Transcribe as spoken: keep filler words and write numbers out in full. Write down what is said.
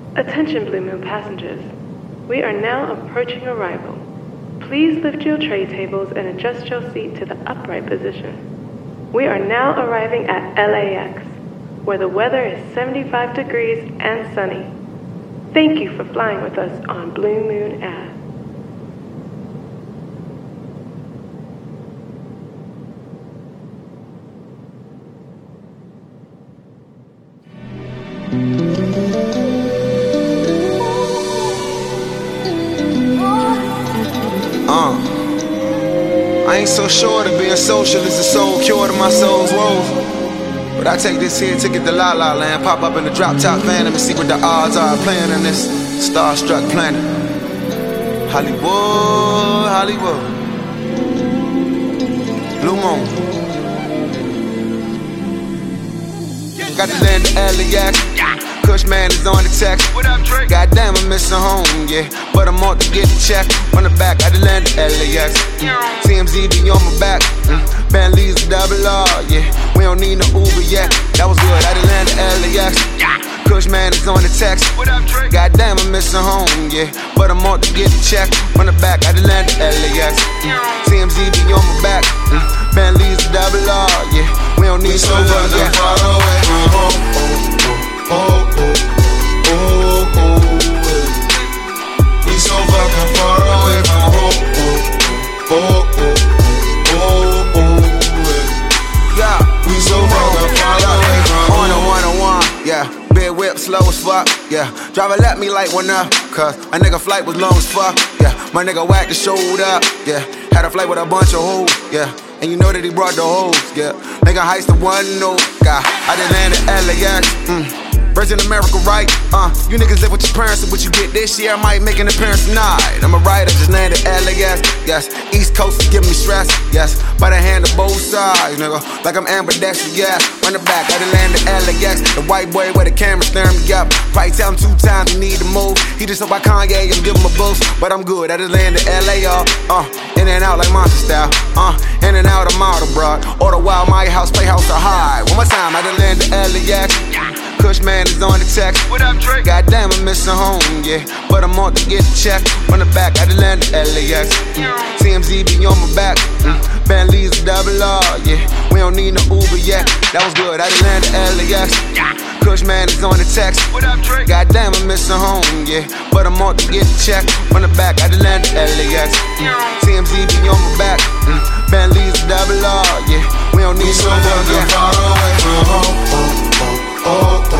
Attention Blue Moon passengers. We are now approaching arrival. Please lift your tray tables and adjust your seat to the upright position. We are now arriving at L A X, where the weather is seventy-five degrees and sunny. Thank you for flying with us on Blue Moon Ave. Uh, I ain't so sure that being social is the sole cure to my soul's woes. But I take this here ticket to La La Land, pop up in the drop top van, and see what the odds are playing in this starstruck planet. Hollywood, Hollywood, Blue Moon. Got to land to L A X. Cushman is on the text. What up, Drake? Goddamn, I'm missing home, yeah. But I'm on to get the check. On the back, I done landed L A X. T M Z be on my back. Mm. Bentley's a double R, yeah. We don't need no Uber yet. That was good, I done landed L A X. Cushman is on the text. What up, Drake? Goddamn, I'm missing home, yeah. But I'm on to get the check. On the back, I done landed L A X. T M Z be on my back. Mm. Bentley's a double R, yeah. We don't need we no Uber yet. Far away from home. Oh, oh, oh, oh, we so fucking far away from home. Oh, oh, oh, oh, oh, yeah. We so fucking far away from home. On a one-on-one, yeah. Big whip, slow as fuck, yeah. Driver let me light one up, cause a nigga flight was long as fuck, yeah. My nigga whacked the showed up, yeah. Had a flight with a bunch of hoes, yeah. And you know that he brought the hoes, yeah. Nigga heist the one no guy. I done landed L A X, mm. Virgin America, right? Uh, you niggas live with your parents, and what you get this year, I might make an appearance tonight. I'm a rider, just landed L A X, yes. East Coast is giving me stress, yes. By the hand of both sides, nigga. Like I'm ambidextrous, yeah. Run the back, I done landed L A X. The white boy where the camera staring me up. Probably tell him two times he need to move. He just hope I Kanye and give him a boost. But I'm good, I just landed L A, y'all. Uh, in and out like monster style. Uh, in and out, I'm out abroad. Or the wild my house, playhouse or high. One more time, I done landed L A X. Cushman is on the text. What up, Drake? Goddamn, I'm missing home, yeah. But I'm on to get the check. On the back, I done landed L A X. T M Z be on my back. Mm. Bentley's a double R, yeah. We don't need no Uber yet. That was good, I done landed L A X. Cushman is on the text. What up, Drake? Goddamn, I'm missing home, yeah. But I'm on to get the check. On the back, I done landed L A X. T M Z be on my back. Mm. Bentley's a double R, yeah. We don't need we no Uber yet. Far away from home. Oh, oh, oh.